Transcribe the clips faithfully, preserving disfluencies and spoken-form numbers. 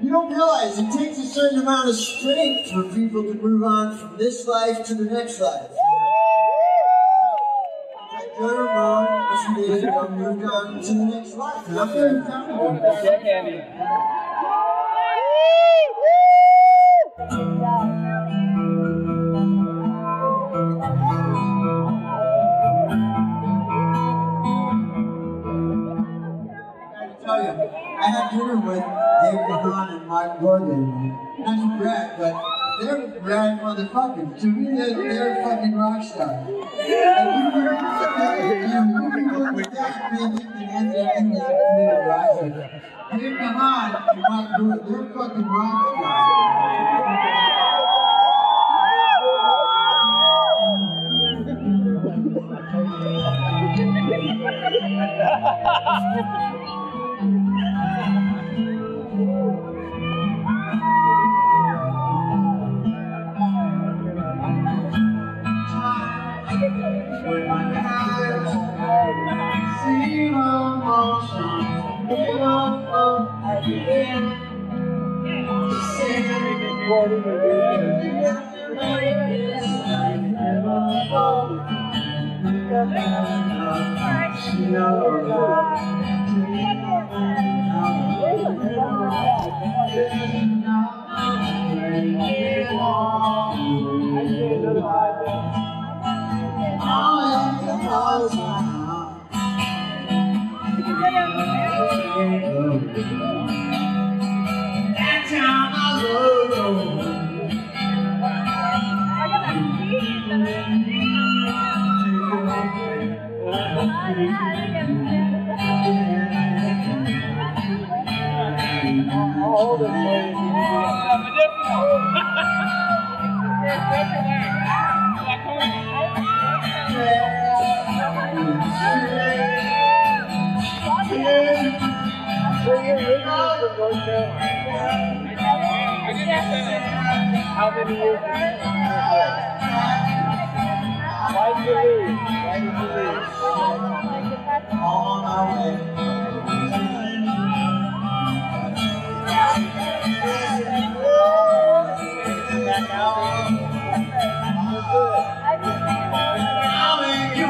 You don't realize it takes a certain amount of strength for people to move on from this life to the next life. Like Joe Ramone, a few days ago, moved on to the next life. And I'm very proud of him. I had dinner with Dave Gahan and Mike Morgan. Not to brag, but they're rad motherfuckers. To me, they're, they're fucking rock stars. And we were going with that, maybe, and Anthony and the rock stars. Dave Gahan and Mike Morgan, they're fucking rock stars. When my eyes see emotion, get up at the end. That time I love you. All the How many years did you Why did you leave? Why did you leave? On our way. Back out. I'll make you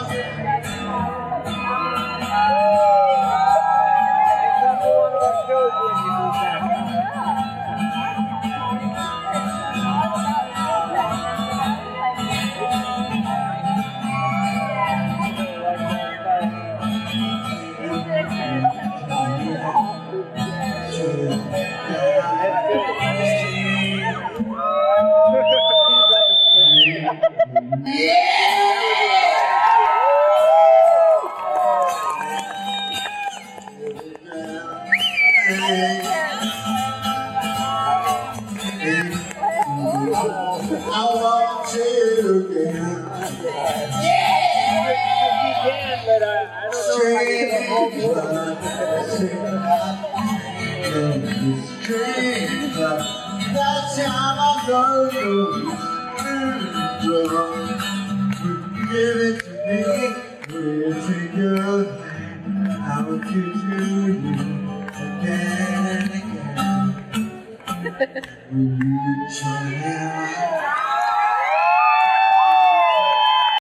one of our shows when you move back. I want you again. Yeah! You can, but I, I don't know if I can hold you. That time I go to give it to me. We'll take your hand. I want you to